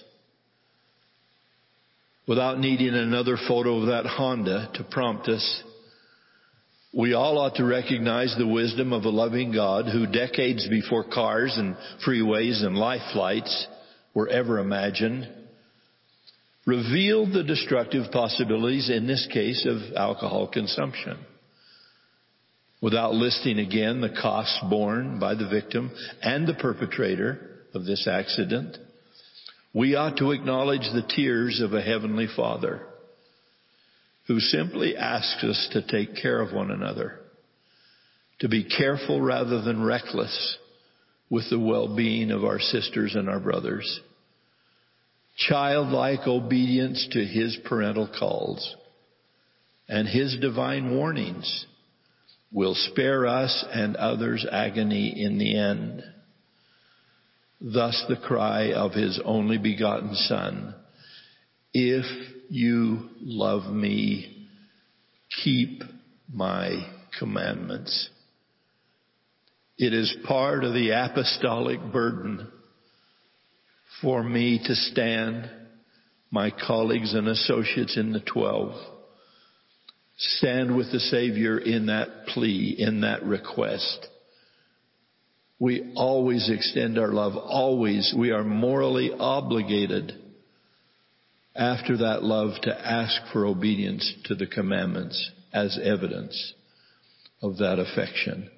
Without needing another photo of that Honda to prompt us, we all ought to recognize the wisdom of a loving God who, decades before cars and freeways and life flights were ever imagined, revealed the destructive possibilities, in this case, of alcohol consumption. Without listing again the costs borne by the victim and the perpetrator of this accident, we ought to acknowledge the tears of a Heavenly Father who simply asks us to take care of one another, to be careful rather than reckless with the well-being of our sisters and our brothers. Childlike obedience to His parental calls and His divine warnings will spare us and others agony in the end. Thus the cry of His only begotten Son, if you love me, keep my commandments. It is part of the apostolic burden for me to stand, my colleagues and associates in the 12, stand with the Savior in that plea, in that request. We always extend our love, always. We are morally obligated after that love to ask for obedience to the commandments as evidence of that affection.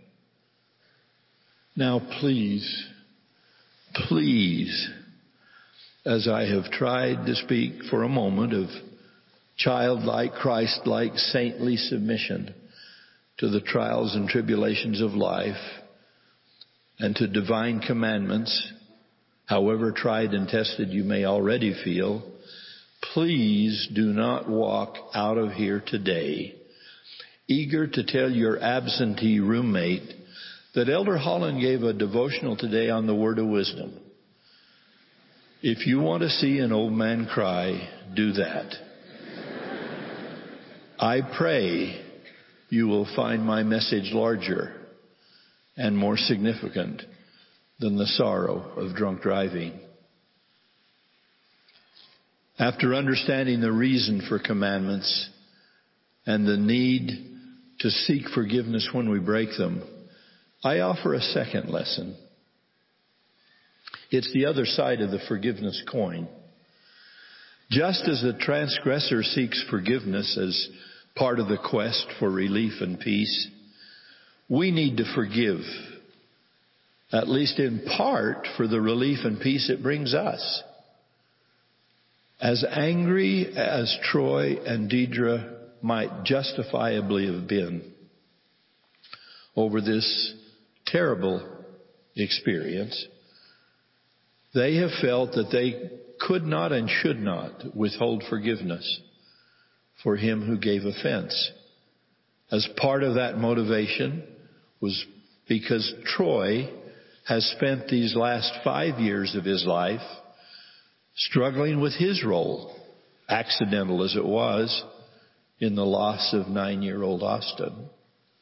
Now please, as I have tried to speak for a moment of childlike, Christ-like, saintly submission to the trials and tribulations of life and to divine commandments, however tried and tested you may already feel, please do not walk out of here today eager to tell your absentee roommate that Elder Holland gave a devotional today on the word of wisdom. If you want to see an old man cry, do that. I pray you will find my message larger and more significant than the sorrow of drunk driving. After understanding the reason for commandments and the need to seek forgiveness when we break them, I offer a second lesson. It's the other side of the forgiveness coin. Just as the transgressor seeks forgiveness as part of the quest for relief and peace, we need to forgive, at least in part, for the relief and peace it brings us. As angry as Troy and Deidre might justifiably have been over this terrible experience, they have felt that they could not and should not withhold forgiveness for him who gave offense. As part of that motivation was because Troy has spent these last 5 years of his life struggling with his role, accidental as it was, in the loss of 9-year-old Austin.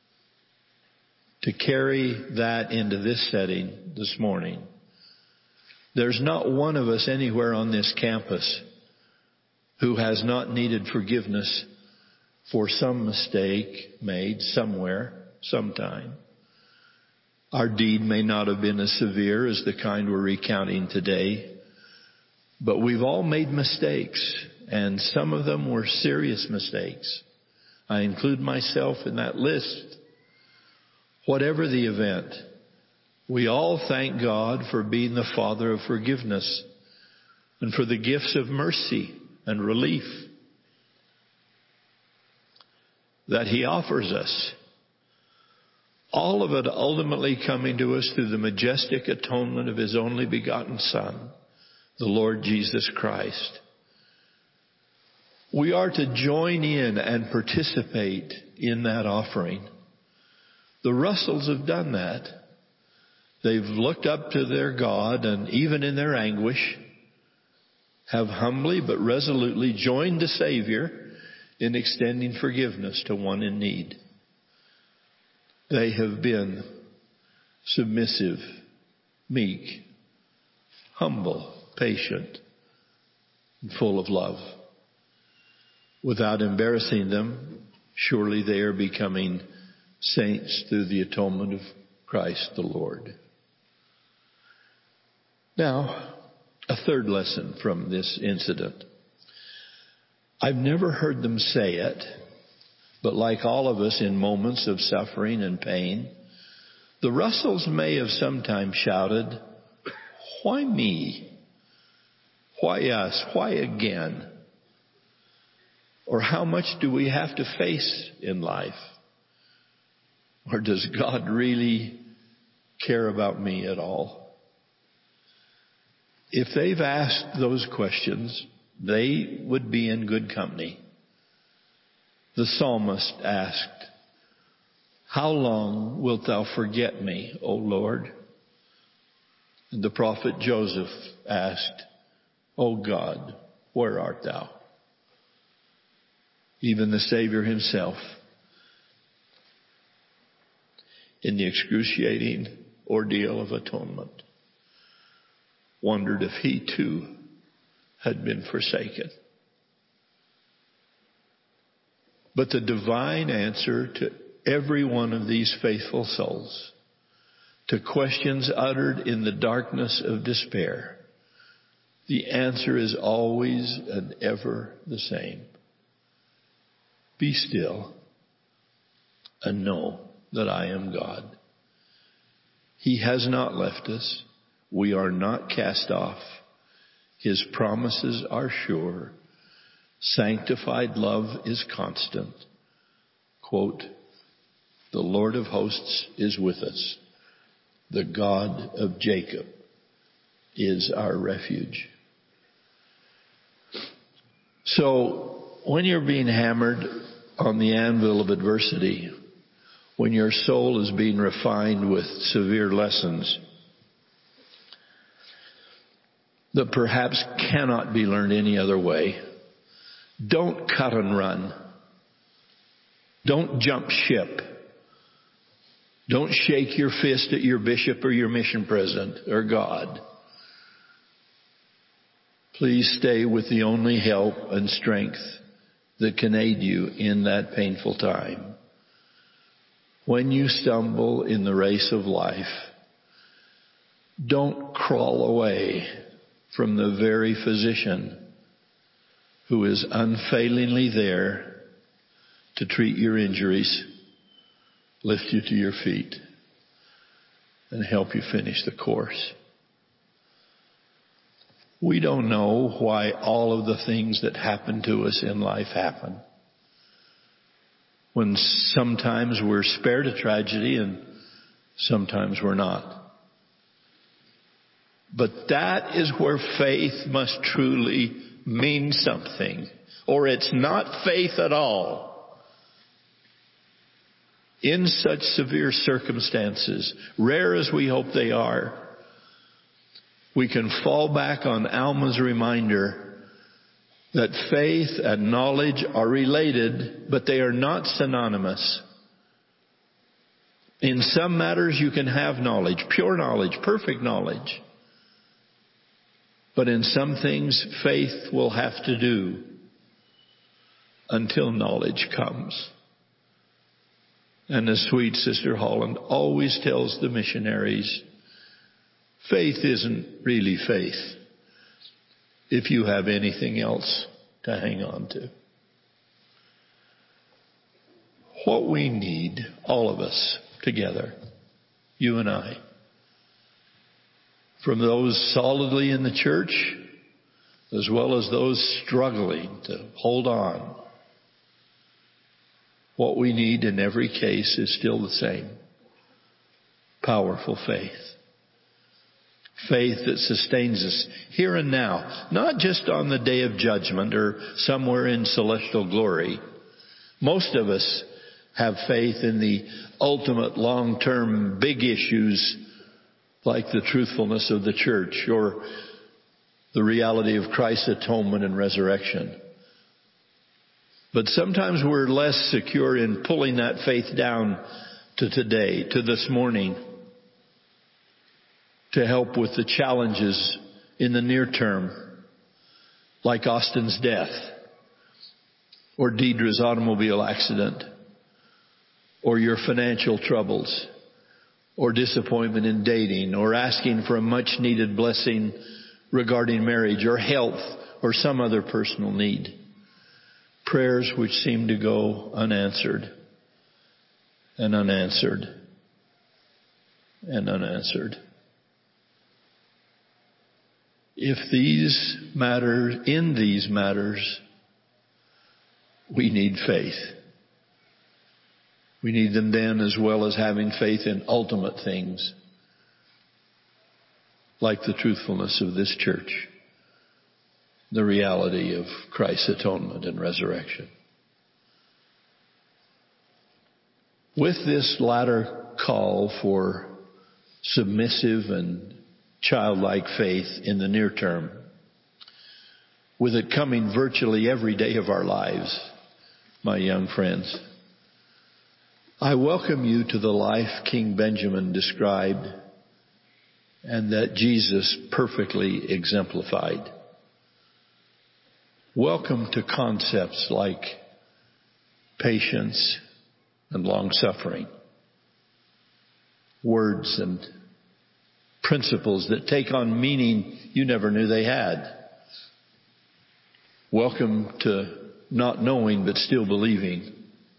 To carry that into this setting this morning, there's not one of us anywhere on this campus who has not needed forgiveness for some mistake made somewhere, sometime. Our deed may not have been as severe as the kind we're recounting today, but we've all made mistakes, and some of them were serious mistakes. I include myself in that list. Whatever the event, we all thank God for being the Father of forgiveness and for the gifts of mercy and relief that He offers us. All of it ultimately coming to us through the majestic atonement of His only begotten Son, the Lord Jesus Christ. We are to join in and participate in that offering. The Russells have done that. They've looked up to their God, and even in their anguish, have humbly but resolutely joined the Savior in extending forgiveness to one in need. They have been submissive, meek, humble, patient, and full of love. Without embarrassing them, surely they are becoming saints through the atonement of Christ the Lord. Now, a third lesson from this incident. I've never heard them say it, but like all of us in moments of suffering and pain, the Russells may have sometimes shouted, "Why me? Why us? Why again? Or how much do we have to face in life? Or does God really care about me at all?" If they've asked those questions, they would be in good company. The psalmist asked, "How long wilt thou forget me, O Lord?" And the prophet Joseph asked, "O God, where art thou?" Even the Savior Himself, in the excruciating ordeal of atonement, wondered if He too had been forsaken. But the divine answer to every one of these faithful souls, to questions uttered in the darkness of despair, the answer is always and ever the same. Be still and know that I am God. He has not left us. We are not cast off. His promises are sure. Sanctified love is constant. Quote, "The Lord of hosts is with us. The God of Jacob is our refuge." So, when you're being hammered on the anvil of adversity, when your soul is being refined with severe lessons that perhaps cannot be learned any other way, don't cut and run. Don't jump ship. Don't shake your fist at your bishop or your mission president or God. Please stay with the only help and strength that can aid you in that painful time. When you stumble in the race of life, don't crawl away from the very physician who is unfailingly there to treat your injuries, lift you to your feet, and help you finish the course. We don't know why all of the things that happen to us in life happen. When sometimes we're spared a tragedy and sometimes we're not. But that is where faith must truly mean something, or it's not faith at all. In such severe circumstances, rare as we hope they are, we can fall back on Alma's reminder that faith and knowledge are related, but they are not synonymous. In some matters you can have knowledge, pure knowledge, perfect knowledge. But in some things, faith will have to do until knowledge comes. And the sweet Sister Holland always tells the missionaries, faith isn't really faith if you have anything else to hang on to. What we need, all of us together, you and I, from those solidly in the church, as well as those struggling to hold on, what we need in every case is still the same. Powerful faith. Faith that sustains us here and now, not just on the day of judgment or somewhere in celestial glory. Most of us have faith in the ultimate long-term big issues like the truthfulness of the church or the reality of Christ's atonement and resurrection. But sometimes we're less secure in pulling that faith down to today, to this morning, to help with the challenges in the near term, like Austin's death, or Deidre's automobile accident, or your financial troubles, or disappointment in dating, or asking for a much needed blessing regarding marriage, or health, or some other personal need. Prayers which seem to go unanswered, and unanswered, and unanswered. In these matters, we need faith. We need them then as well as having faith in ultimate things, like the truthfulness of this church, the reality of Christ's atonement and resurrection. With this latter call for submissive and childlike faith in the near term, with it coming virtually every day of our lives, my young friends, I welcome you to the life King Benjamin described and that Jesus perfectly exemplified. Welcome to concepts like patience and long-suffering, words and principles that take on meaning you never knew they had. Welcome to not knowing but still believing.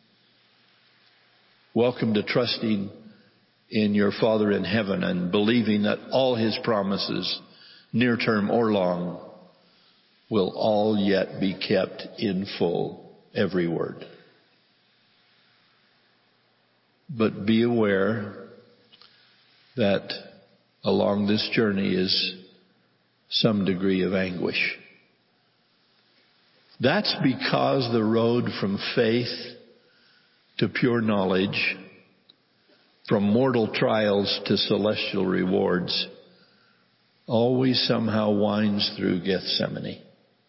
Welcome to trusting in your Father in heaven and believing that all His promises, near term or long, will all yet be kept in full, every word. But be aware that along this journey is some degree of anguish. That's because the road from faith to pure knowledge, from mortal trials to celestial rewards, always somehow winds through Gethsemane.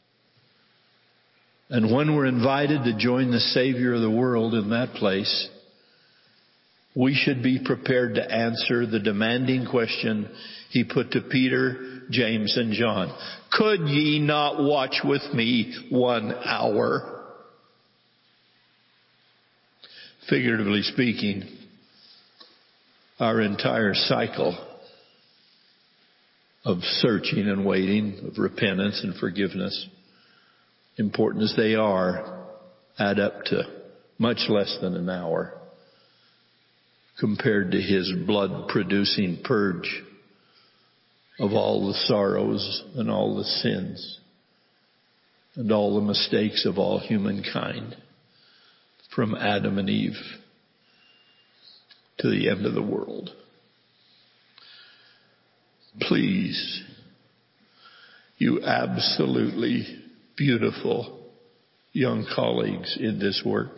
And when we're invited to join the Savior of the world in that place, we should be prepared to answer the demanding question He put to Peter, James, and John. Could ye not watch with me 1 hour? Figuratively speaking, our entire cycle of searching and waiting, of repentance and forgiveness, important as they are, add up to much less than an hour compared to His blood-producing purge of all the sorrows and all the sins and all the mistakes of all humankind, from Adam and Eve to the end of the world. Please, you absolutely beautiful young colleagues in this work,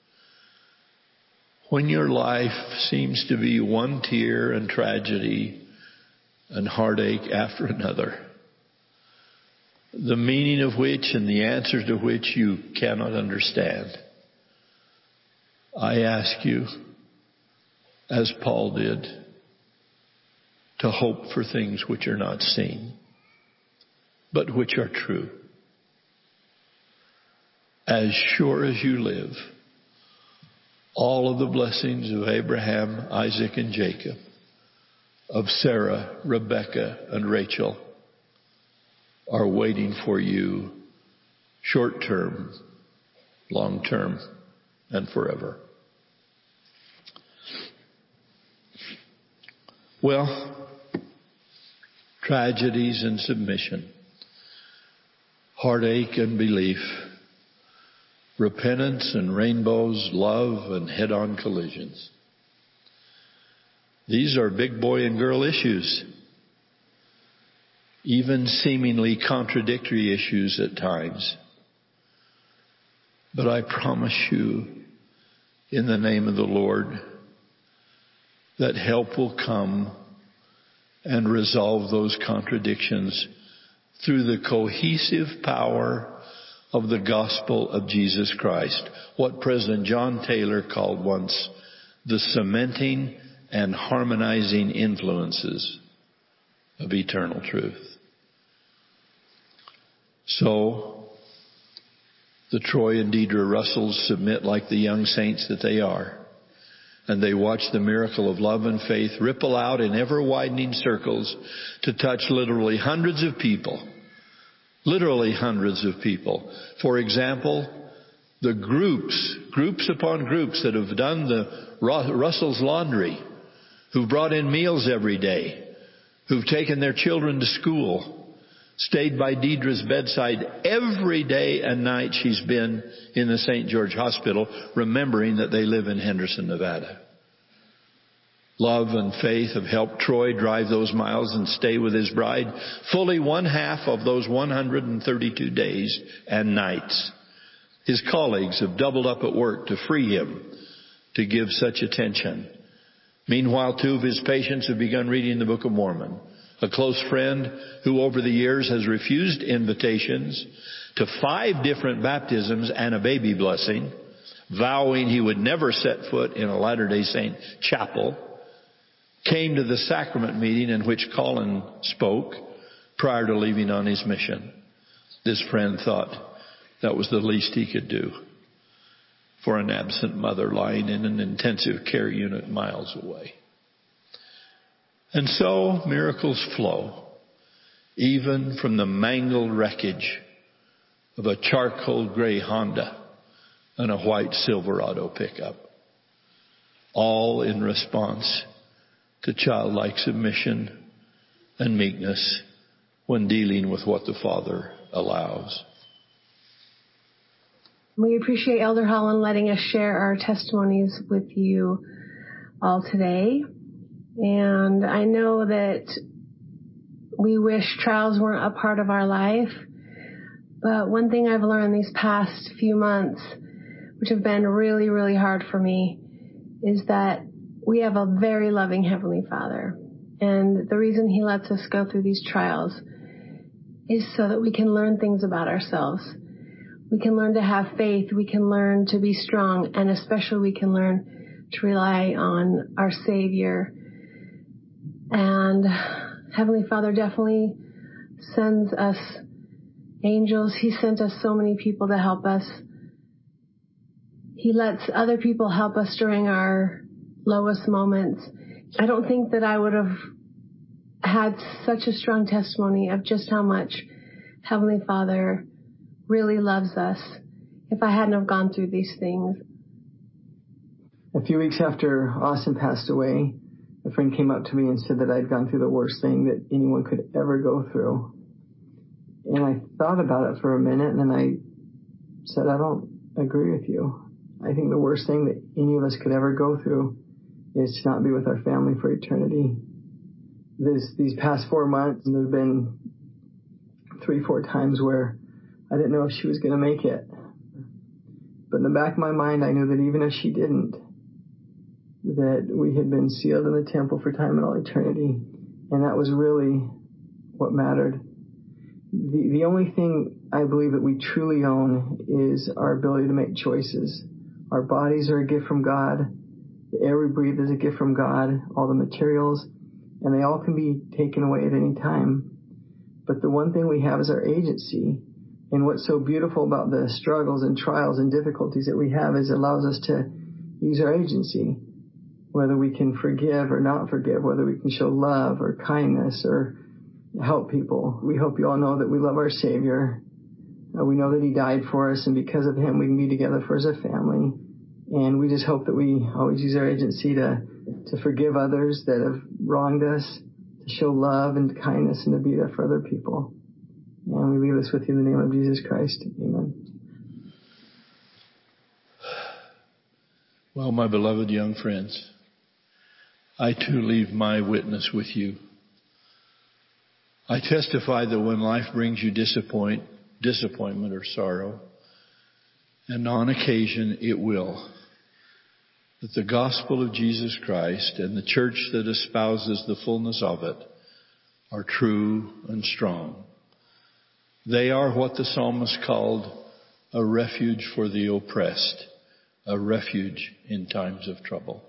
when your life seems to be one tear and tragedy and heartache after another, the meaning of which and the answers to which you cannot understand, I ask you, as Paul did, to hope for things which are not seen, but which are true. As sure as you live, All of the blessings of Abraham, Isaac, and Jacob, of Sarah, Rebecca, and Rachel are waiting for you short term, long term, and forever. Well, tragedies and submission, heartache and belief, repentance and rainbows, love and head-on collisions. These are big boy and girl issues, even seemingly contradictory issues at times. But I promise you, in the name of the Lord, that help will come and resolve those contradictions through the cohesive power of the gospel of Jesus Christ. What President John Taylor called once the cementing and harmonizing influences of eternal truth. So, the Troy and Deidre Russells submit like the young saints that they are. And they watch the miracle of love and faith ripple out in ever-widening circles to touch literally hundreds of people. Literally hundreds of people. For example, the groups upon groups that have done the Russell's laundry, who've brought in meals every day, who've taken their children to school, stayed by Deidre's bedside every day and night she's been in the St. George Hospital, remembering that they live in Henderson, Nevada. Love and faith have helped Troy drive those miles and stay with his bride fully one half of those 132 days and nights. His colleagues have doubled up at work to free him to give such attention. Meanwhile, 2 of his patients have begun reading the Book of Mormon. A close friend who over the years has refused invitations to 5 different baptisms and a baby blessing, vowing he would never set foot in a Latter-day Saint chapel, came to the sacrament meeting in which Colin spoke prior to leaving on his mission. This friend thought that was the least he could do for an absent mother lying in an intensive care unit miles away. And so miracles flow, even from the mangled wreckage of a charcoal gray Honda and a white Silverado pickup, all in response to childlike submission and meekness when dealing with what the Father allows. We appreciate Elder Holland letting us share our testimonies with you all today. And I know that we wish trials weren't a part of our life. But one thing I've learned these past few months, which have been really, really hard for me, is that we have a very loving Heavenly Father. And the reason He lets us go through these trials is so that we can learn things about ourselves. We can learn to have faith. We can learn to be strong. And especially we can learn to rely on our Savior. And Heavenly Father definitely sends us angels. He sent us so many people to help us. He lets other people help us during our lowest moments. I don't think that I would have had such a strong testimony of just how much Heavenly Father really loves us if I hadn't have gone through these things. A few weeks after Austin passed away, a friend came up to me and said that I'd gone through the worst thing that anyone could ever go through. And I thought about it for a minute, and then I said, I don't agree with you. I think the worst thing that any of us could ever go through is to not be with our family for eternity. These past 4 months, there have been 3-4 times where I didn't know if she was going to make it. But in the back of my mind, I knew that even if she didn't, that we had been sealed in the temple for time and all eternity. And that was really what mattered. The only thing I believe that we truly own is our ability to make choices. Our bodies are a gift from God. The air we breathe is a gift from God. All the materials, and they all can be taken away at any time. But the one thing we have is our agency. And what's so beautiful about the struggles and trials and difficulties that we have is it allows us to use our agency, whether we can forgive or not forgive, whether we can show love or kindness or help people. We hope you all know that we love our Savior. We know that He died for us, and because of Him, we can be together for as a family. And we just hope that we always use our agency to forgive others that have wronged us, to show love and kindness, and to be there for other people. And we leave this with you in the name of Jesus Christ. Amen. Well, my beloved young friends, I too leave my witness with you. I testify that when life brings you disappointment or sorrow, and on occasion it will, that the gospel of Jesus Christ and the church that espouses the fullness of it are true and strong. They are what the psalmist called a refuge for the oppressed, a refuge in times of trouble.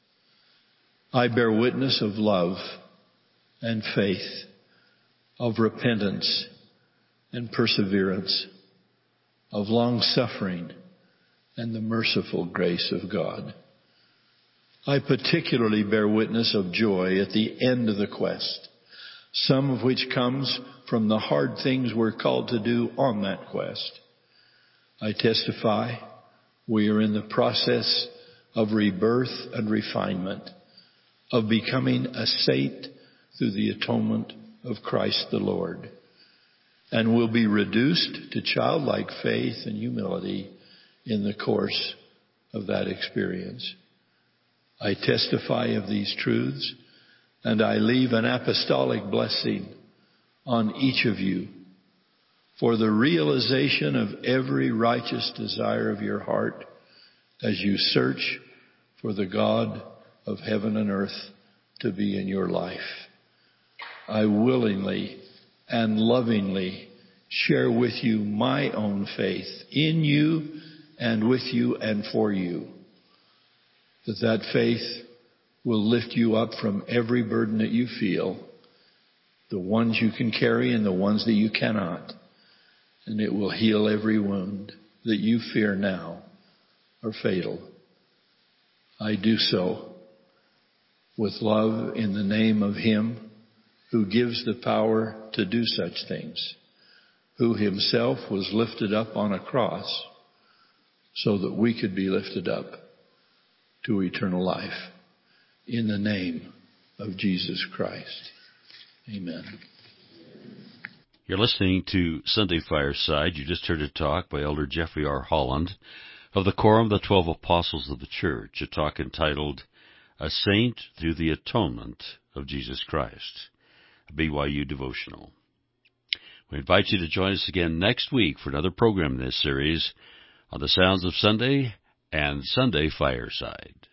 I bear witness of love and faith, of repentance and perseverance, of long-suffering and the merciful grace of God. I particularly bear witness of joy at the end of the quest, some of which comes from the hard things we're called to do on that quest. I testify we are in the process of rebirth and refinement, of becoming a saint through the atonement of Christ the Lord, and will be reduced to childlike faith and humility in the course of that experience. I testify of these truths, and I leave an apostolic blessing on each of you for the realization of every righteous desire of your heart as you search for the God of heaven and earth to be in your life. I willingly and lovingly share with you my own faith in you and with you and for you, that faith will lift you up from every burden that you feel, the ones you can carry and the ones that you cannot, and it will heal every wound that you fear now are fatal. I do so with love in the name of Him who gives the power to do such things, who Himself was lifted up on a cross so that we could be lifted up to eternal life. In the name of Jesus Christ. Amen. You're listening to Sunday Fireside. You just heard a talk by Elder Jeffrey R. Holland of the Quorum of the 12 Apostles of the Church, a talk entitled, A Saint Through the Atonement of Jesus Christ, a BYU devotional. We invite you to join us again next week for another program in this series on the Sounds of Sunday and Sunday Fireside.